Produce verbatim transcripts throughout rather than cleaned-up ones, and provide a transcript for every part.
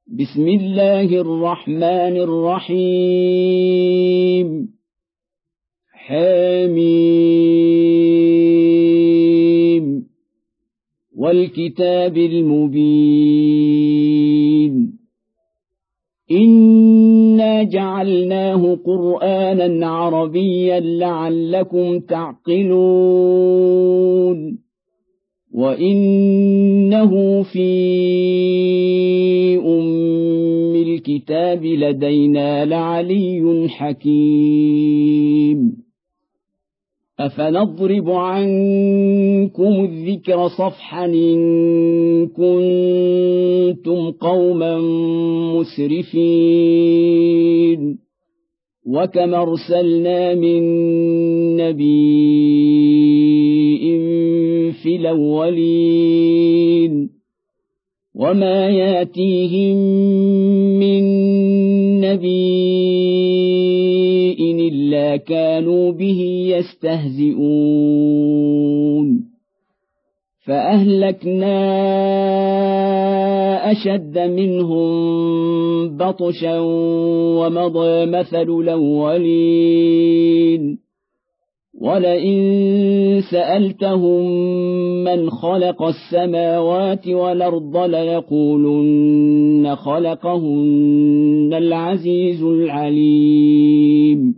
بسم الله الرحمن الرحيم حميم والكتاب المبين إنا جعلناه قرآنا عربيا لعلكم تعقلون وإنه في أم الكتاب لدينا لعلي حكيم أفنضرب عنكم الذكر صفحا إن كنتم قوما مسرفين وكم أرسلنا من نبي في الأولين وما ياتيهم من نبي إلا كانوا به يستهزئون فأهلكنا أشد منهم بطشا ومضى مثل الأولين ولئن سألتهم من خلق السماوات والأرض ليقولن خلقهن العزيز العليم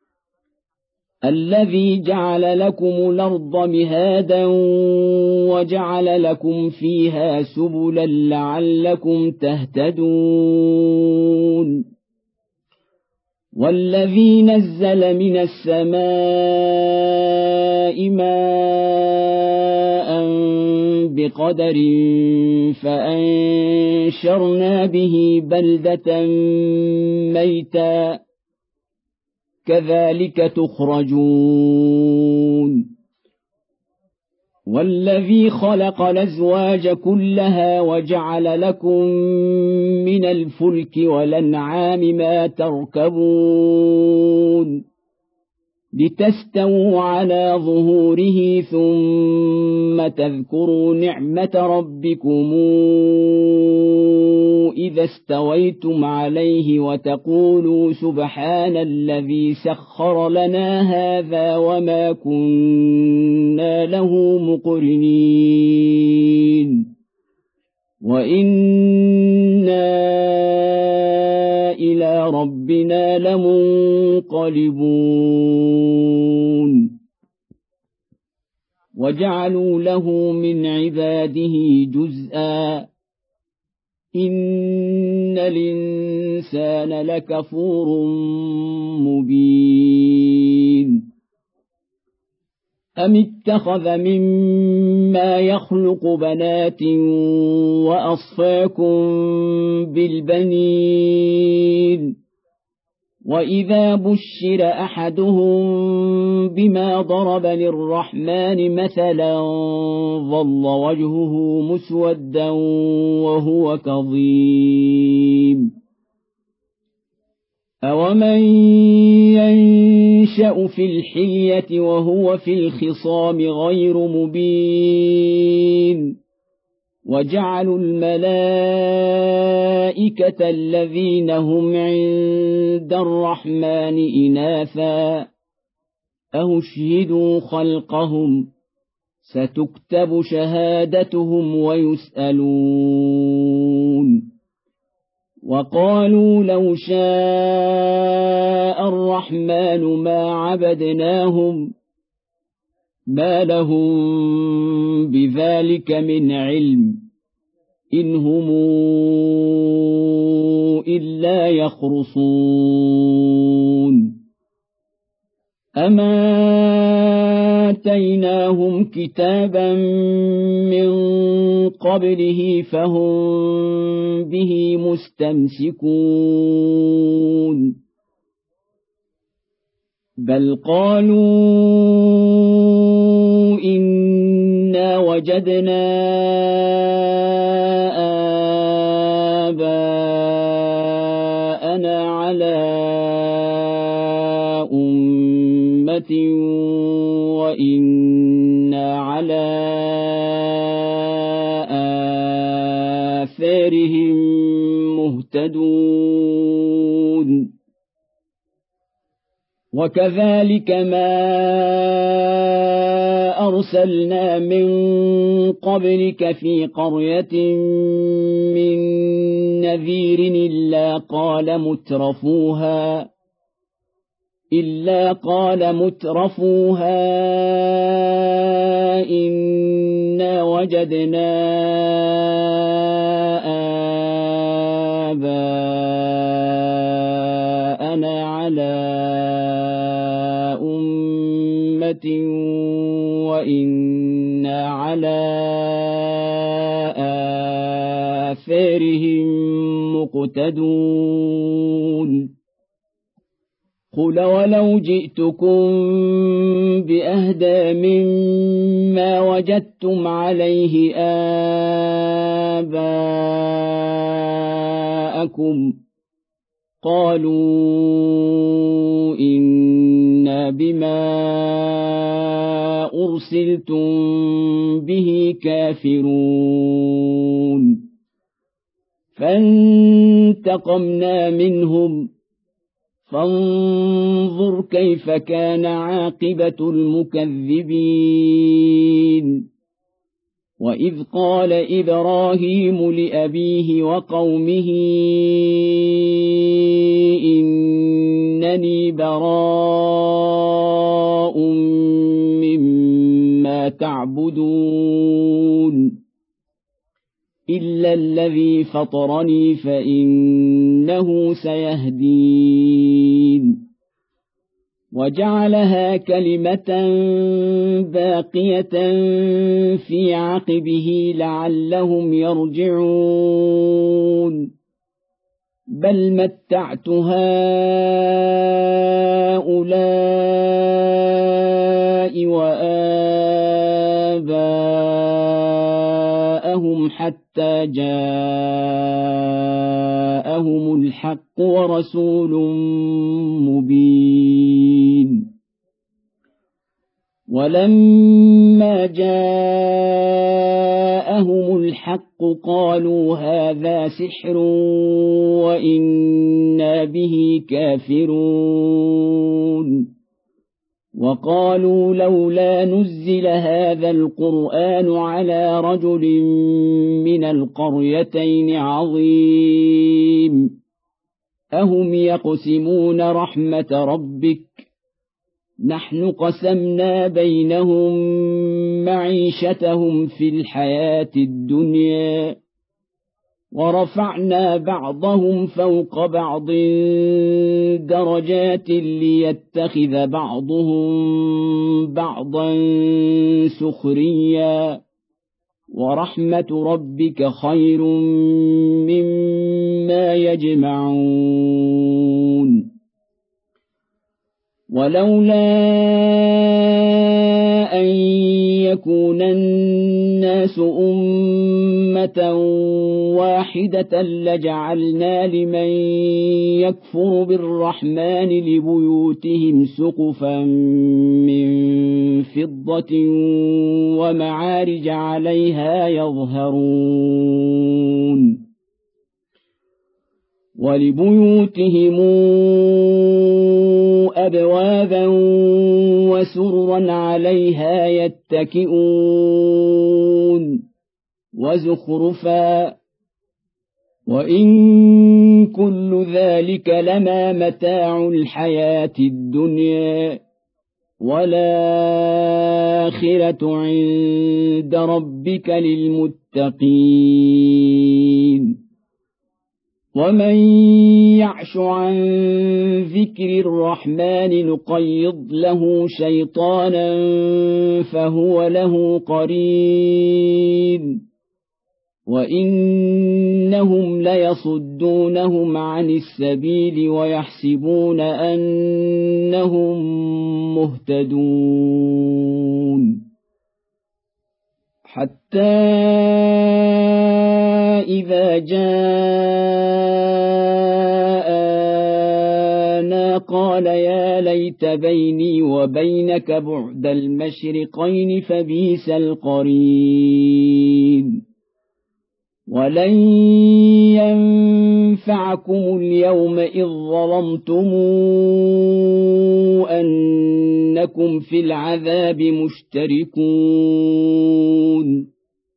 الذي جعل لكم الأرض مهادا وجعل لكم فيها سبلا لعلكم تهتدون والذي نزل من السماء ماء بقدر فأنشرنا به بلدة ميتا كذلك تخرجون والذي خلق الأزواج كلها وجعل لكم من الفلك والأنعام ما تركبون لتستووا على ظهوره ثم تذكروا نعمة ربكم إذا استويتم عليه وتقولوا سبحان الذي سخر لنا هذا وما كنا له مقرنين وإنا إلى ربنا لمنقلبون وجعلوا له من عباده جزءا إن الإنسان لكفور مبين أم اتخذ مما يخلق بنات وأصفاكم بالبنين وإذا بشر أحدهم بما ضرب للرحمن مثلا ظل وجهه مسودا وهو كظيم أومن ينشأ في الحلية وهو في الخصام غير مبين وجعلوا الملائكة الذين هم عند الرحمن إناثا أشهدوا خلقهم ستكتب شهادتهم ويسألون وقالوا لو شاء الرحمن ما عبدناهم ما لهم بذلك من علم إن هم إلا يخرصون أما آتيناهم كتابا من قبله فهم به مستمسكون بل قالوا إنا وجدنا آباءنا على أمة وإنا على آثارهم مهتدون وكذلك ما أرسلنا من قبلك في قرية من نذير إلا قال مترفوها إلا قال مترفوها إنا وجدنا آباءنا على أمة وإنا على آثارهم مقتدون قل ولو جئتكم بأهدى مما وجدتم عليه آباءكم قالوا إنا بما أرسلتم به كافرون فانتقمنا منهم فانظر كيف كان عاقبة المكذبين وإذ قال إبراهيم لأبيه وقومه إنني براء مما تعبدون إلا الذي فطرني فإنه سيهدين وجعلها كلمة باقية في عقبه لعلهم يرجعون بل متعت هؤلاء وآباءهم حتى جاءهم الحق ورسول مبين ولما جاءهم الحق قالوا هذا سحر وإنا به كافرون وقالوا لولا نزل هذا القرآن على رجل من القريتين عظيم أهم يقسمون رحمة ربك نحن قسمنا بينهم معيشتهم في الحياة الدنيا ورفعنا بعضهم فوق بعض درجات ليتخذ بعضهم بعضا سخريا ورحمة ربك خير مما يجمعون ولولا أن يكون الناس أمة واحدة لجعلنا لمن يكفر بالرحمن لبيوتهم سقفا من فضة ومعارج عليها يظهرون ولبيوتهم أبوابا وسررا عليها يتكئون وزخرفا وإن كل ذلك لما متاع الحياة الدنيا والآخرة عند ربك للمتقين ومن يعش عن ذكر الرحمن نقيض له شيطانا فهو له قرين وإنهم ليصدونهم عن السبيل ويحسبون أنهم مهتدون حتى إذا جاءنا قال يا ليت بيني وبينك بعد المشرقين فبئس القرين ولن ينفعكم اليوم إذ ظلمتم أنكم في العذاب مشتركون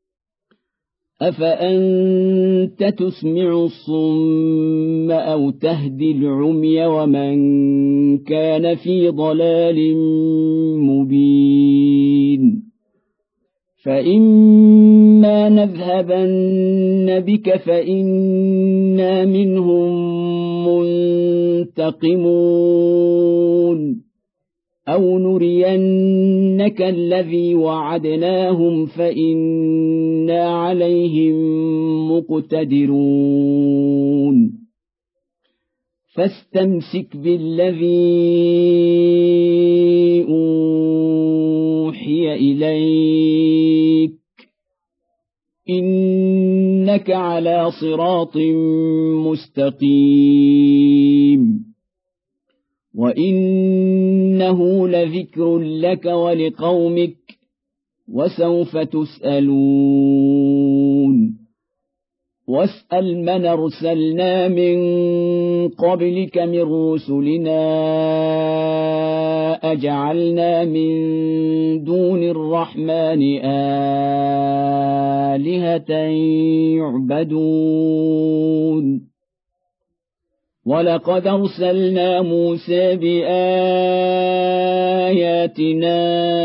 أفأنت تسمع الصم أو تهدي العمي ومن كان في ضلال مبين فإما نذهبن بك فإنا منهم منتقمون أو نرينك الذي وعدناهم فإنا عليهم مقتدرون فاستمسك بالذي أوحي إليك إنك على صراط مستقيم وإنه لذكر لك ولقومك وسوف تسألون واسأل من أرسلنا من قبلك من رسلنا أجعلنا من دون الرحمن آلهة يعبدون ولقد أرسلنا موسى بآياتنا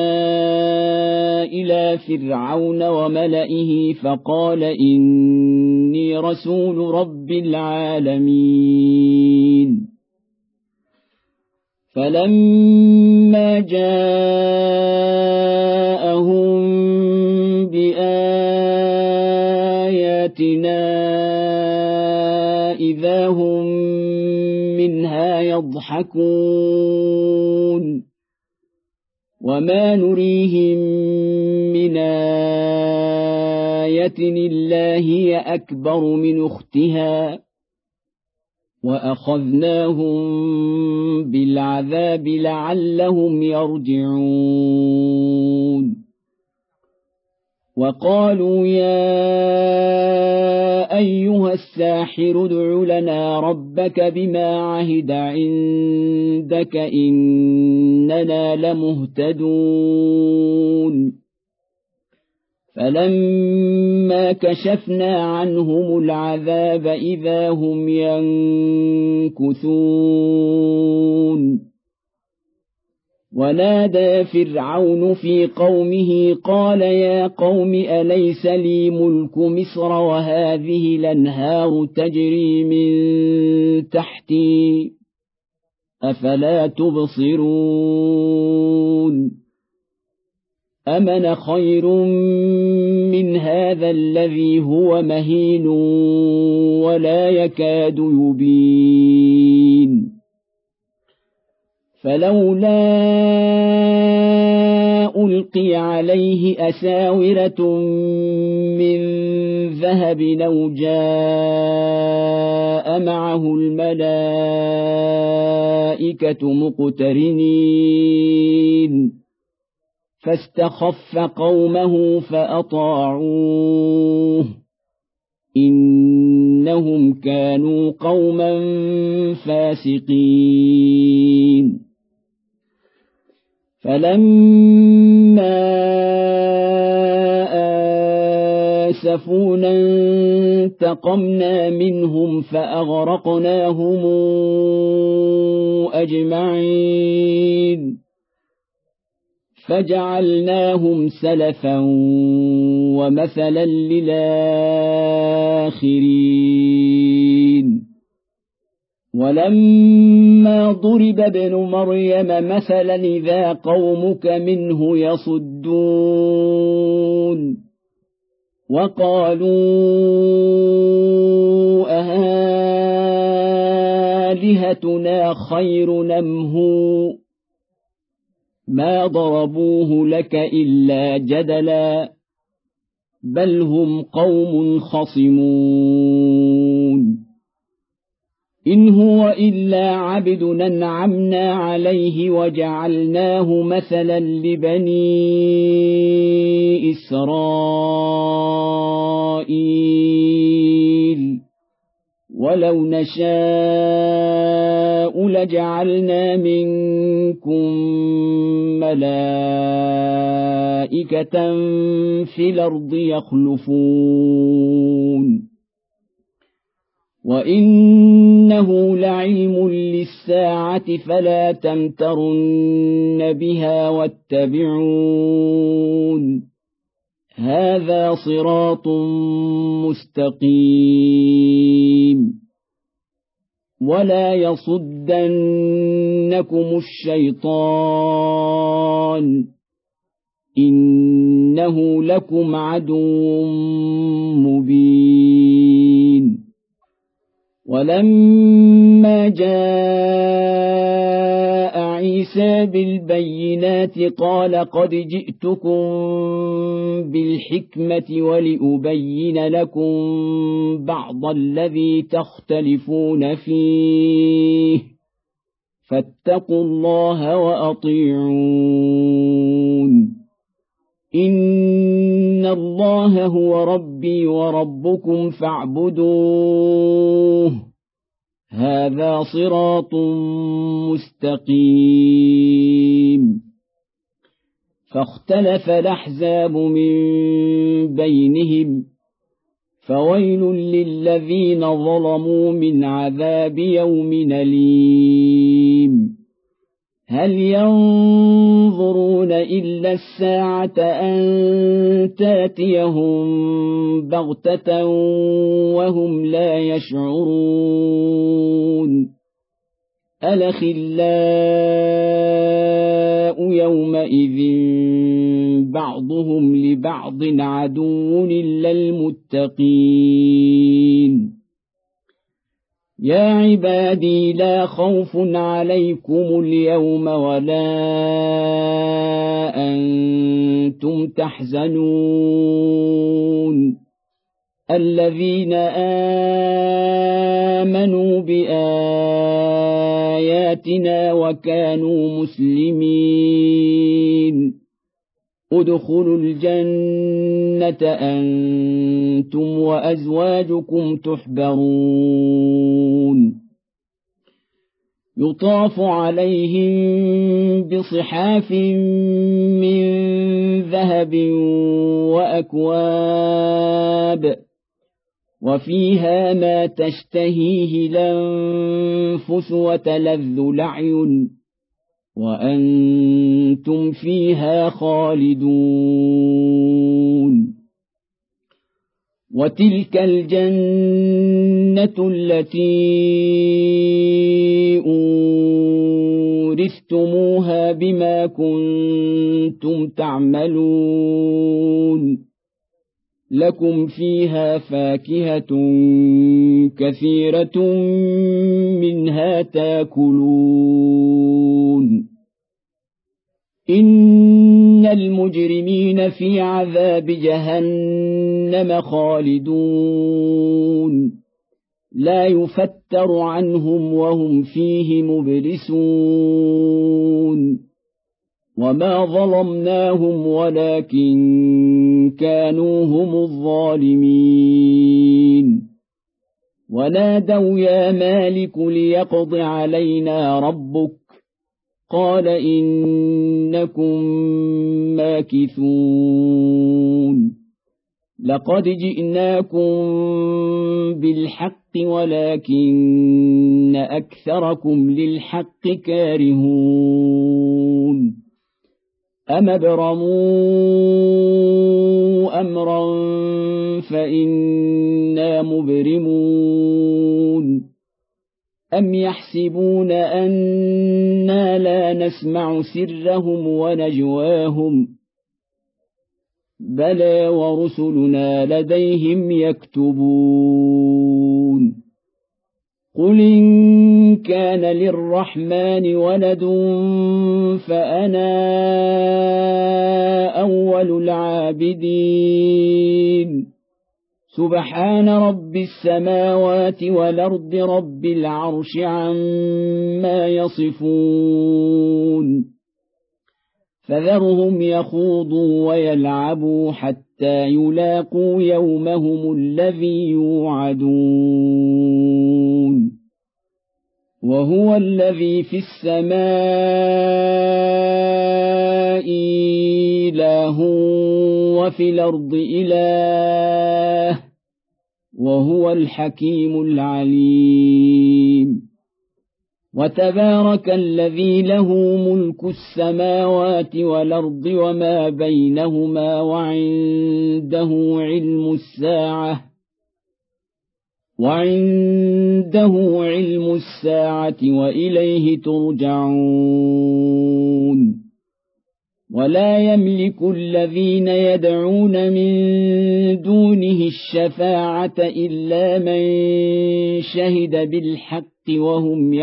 إلى فرعون وملئه فقال إني رسول رب العالمين فلما جاءهم بآياتنا إذا هم منها يضحكون وما نريهم من آية إلا هي أكبر من أختها وأخذناهم بالعذاب لعلهم يرجعون وقالوا يا أيها الساحر ادع لنا ربك بما عهد عندك إننا لمهتدون فلما كشفنا عنهم العذاب إذا هم ينكثون ونادى فرعون في قومه قال يا قوم أليس لي ملك مصر وهذه الأنهار تجري من تحتي أفلا تبصرون أمن خير من هذا الذي هو مهين ولا يكاد يبين فلولا ألقي عليه أساورة من ذهب أو جاء معه الملائكة مقترنين فاستخف قومه فأطاعوه إنهم كانوا قوما فاسقين فلما آسفونا انتقمنا منهم فأغرقناهم أجمعين فجعلناهم سلفا ومثلا للآخرين ولما ضرب ابن مريم مثلا إذا قومك منه يصدون وقالوا أآلهتنا خير أم هو ما ضربوه لك إلا جدلا بل هم قوم خصمون إن هو إلا عبد أنعمنا عليه وجعلناه مثلا لبني إسرائيل ولو نشاء لجعلنا منكم ملائكة في الأرض يخلفون وإنه لعلم للساعة فلا تمترن بها واتبعون هذا صراط مستقيم ولا يصدنكم الشيطان إنه لكم عدو مبين ولما جاء عيسى بالبينات قال قد جئتكم بالحكمة ولأبين لكم بعض الذي تختلفون فيه فاتقوا الله وأطيعون إن الله هو ربي وربكم فاعبدوه هذا صراط مستقيم فاختلف الأحزاب من بينهم فويل للذين ظلموا من عذاب يوم أليم هل ينظرون إلا الساعة أن تاتيهم بغتة وهم لا يشعرون الأخلاء يومئذ بعضهم لبعض عدو إلا المتقين يا عبادي لا خوف عليكم اليوم ولا أنتم تحزنون الذين آمنوا بآياتنا وكانوا مسلمين ادخلوا الجنة أنتم وأزواجكم تحبرون يطاف عليهم بصحاف من ذهب وأكواب وفيها ما تشتهيه الأنفس وتلذ الأعين وأنتم فيها خالدون وتلك الجنة التي أورثتموها بما كنتم تعملون لكم فيها فاكهة كثيرة منها تاكلون إن المجرمين في عذاب جهنم خالدون لا يفتر عنهم وهم فيه مبلسون وما ظلمناهم ولكن كانوا هم الظالمين ونادوا يا مالك ليقض علينا ربك قال إنكم ماكثون لقد جئناكم بالحق ولكن أكثركم للحق كارهون أم ابرموا أمرا فإنا مبرمون أم يحسبون أنا لا نسمع سرهم ونجواهم بلى ورسلنا لديهم يكتبون قل إن كان للرحمن ولد فأنا أول العابدين سبحان رب السماوات والأرض رب العرش عما يصفون فذرهم يخوضوا ويلعبوا حتى يلاقوا يومهم الذي يوعدون وهو الذي في السماء إله وفي الأرض إله وهو الحكيم العليم وتبارك الذي له ملك السماوات والأرض وما بينهما وعنده علم الساعة وعنده علم الساعة وإليه ترجعون ولا يملك الذين يدعون من دونه الشفاعة إلا من شهد بالحق وهم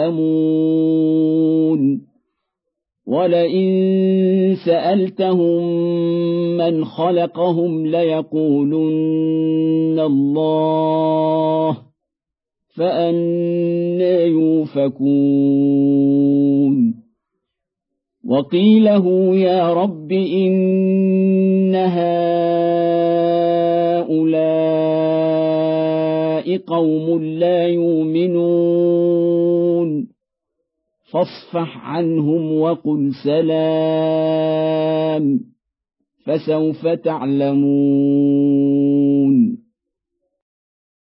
يعلمون ولئن سألتهم من خلقهم ليقولن الله فأنى يؤفكون وقيله يا رب إن هؤلاء قوم لا يؤمنون فاصفح عنهم وقل سلام فسوف تعلمون